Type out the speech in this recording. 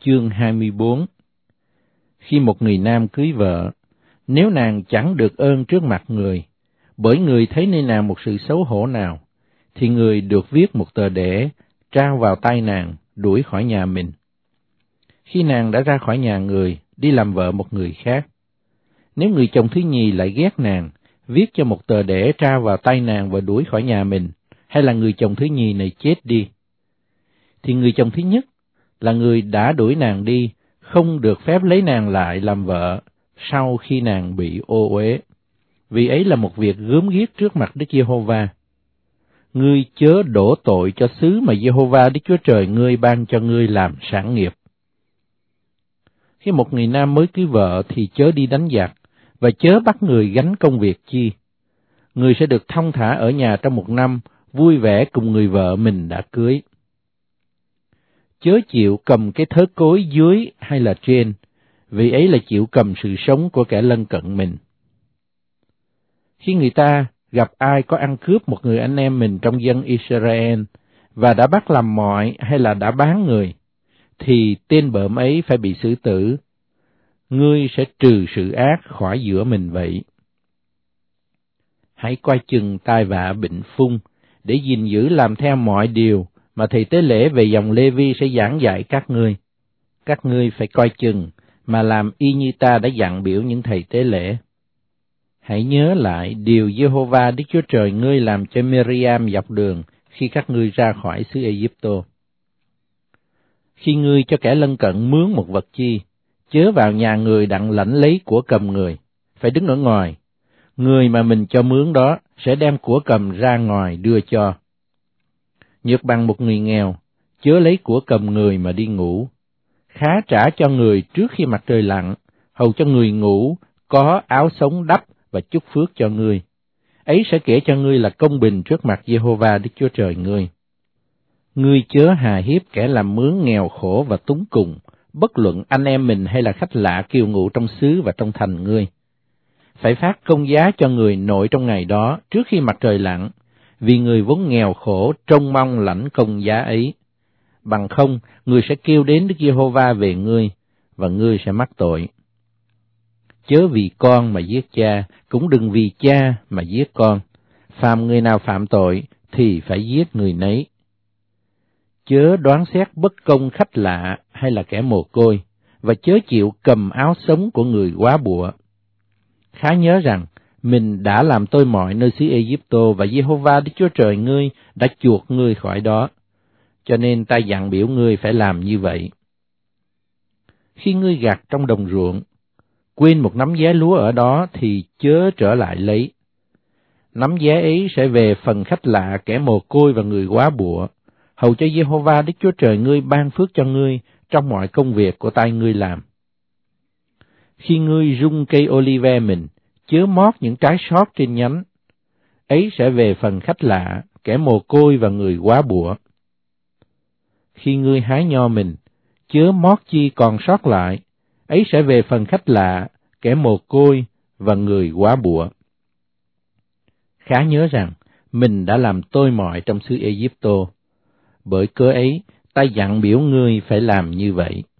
chương 24. Khi một người nam cưới vợ, nếu nàng chẳng được ơn trước mặt người, bởi người thấy nơi nàng một sự xấu hổ nào, thì người được viết một tờ đẻ, trao vào tay nàng, đuổi khỏi nhà mình. Khi nàng đã ra khỏi nhà người, đi làm vợ một người khác, nếu người chồng thứ nhì lại ghét nàng, viết cho một tờ đẻ trao vào tay nàng và đuổi khỏi nhà mình, hay là người chồng thứ nhì này chết đi, thì người chồng thứ nhất là người đã đuổi nàng đi, không được phép lấy nàng lại làm vợ sau khi nàng bị ô uế, vì ấy là một việc gớm ghiếc trước mặt Đức Giê-hô-va. Ngươi chớ đổ tội cho xứ mà Giê-hô-va Đức Chúa Trời ngươi ban cho ngươi làm sản nghiệp. Khi một người nam mới cưới vợ thì chớ đi đánh giặc, và chớ bắt người gánh công việc chi. Người sẽ được thong thả ở nhà trong 1 năm, vui vẻ cùng người vợ mình đã cưới. Chớ chịu cầm cái thớ cối dưới hay là trên, vì ấy là chịu cầm sự sống của kẻ lân cận mình. Khi người ta gặp ai có ăn cướp một người anh em mình trong dân Israel, và đã bắt làm mọi hay là đã bán người, thì tên bợm ấy phải bị xử tử. Ngươi sẽ trừ sự ác khỏi giữa mình vậy. Hãy coi chừng tai vạ bệnh phung, để gìn giữ làm theo mọi điều mà thầy tế lễ về dòng Lê-vi sẽ giảng dạy các ngươi. Các ngươi phải coi chừng, mà làm y như ta đã dặn biểu những thầy tế lễ. Hãy nhớ lại điều Giê-hô-va Đức Chúa Trời ngươi làm cho Miriam dọc đường khi các ngươi ra khỏi xứ Ê-díp-tô. Khi ngươi cho kẻ lân cận mướn một vật chi, chớ vào nhà người đặng lãnh lấy của cầm người, phải đứng ở ngoài. Người mà mình cho mướn đó sẽ đem của cầm ra ngoài đưa cho. Nhược bằng một người nghèo, chớ lấy của cầm người mà đi ngủ. Khá trả cho người trước khi mặt trời lặn, hầu cho người ngủ có áo sống đắp và chúc phước cho ngươi. Ấy sẽ kể cho ngươi là công bình trước mặt Giê-hô-va Đức Chúa Trời ngươi. Ngươi chớ hà hiếp kẻ làm mướn nghèo khổ và túng cùng, bất luận anh em mình hay là khách lạ kiều ngụ trong xứ và trong thành ngươi. Phải phát công giá cho người nội trong ngày đó trước khi mặt trời lặn, vì người vốn nghèo khổ trông mong lãnh công giá ấy. Bằng không, người sẽ kêu đến Đức Giê-hô-va về ngươi, và ngươi sẽ mắc tội. Chớ vì con mà giết cha, cũng đừng vì cha mà giết con. Phàm người nào phạm tội, thì phải giết người nấy. Chớ đoán xét bất công khách lạ hay là kẻ mồ côi, và chớ chịu cầm áo sống của người quá bụa. Khá nhớ rằng, mình đã làm tôi mọi nơi xứ Ê-díp-tô, và Giê-hô-va Đức Chúa Trời ngươi đã chuộc ngươi khỏi đó. Cho nên ta dặn biểu ngươi phải làm như vậy. Khi ngươi gặt trong đồng ruộng, quên một nắm vé lúa ở đó thì chớ trở lại lấy. Nắm vé ấy sẽ về phần khách lạ, kẻ mồ côi và người quá bụa, hầu cho Giê-hô-va Đức Chúa Trời ngươi ban phước cho ngươi trong mọi công việc của tay ngươi làm. Khi ngươi rung cây olive mình, chớ mót những trái sót trên nhánh. Ấy sẽ về phần khách lạ, kẻ mồ côi và người quá bụa. Khi ngươi hái nho mình, chớ mót chi còn sót lại. Ấy sẽ về phần khách lạ, kẻ mồ côi và người quá bụa. Khá nhớ rằng, mình đã làm tôi mọi trong xứ Ê-díp-tô. Bởi cớ ấy, ta dặn biểu ngươi phải làm như vậy.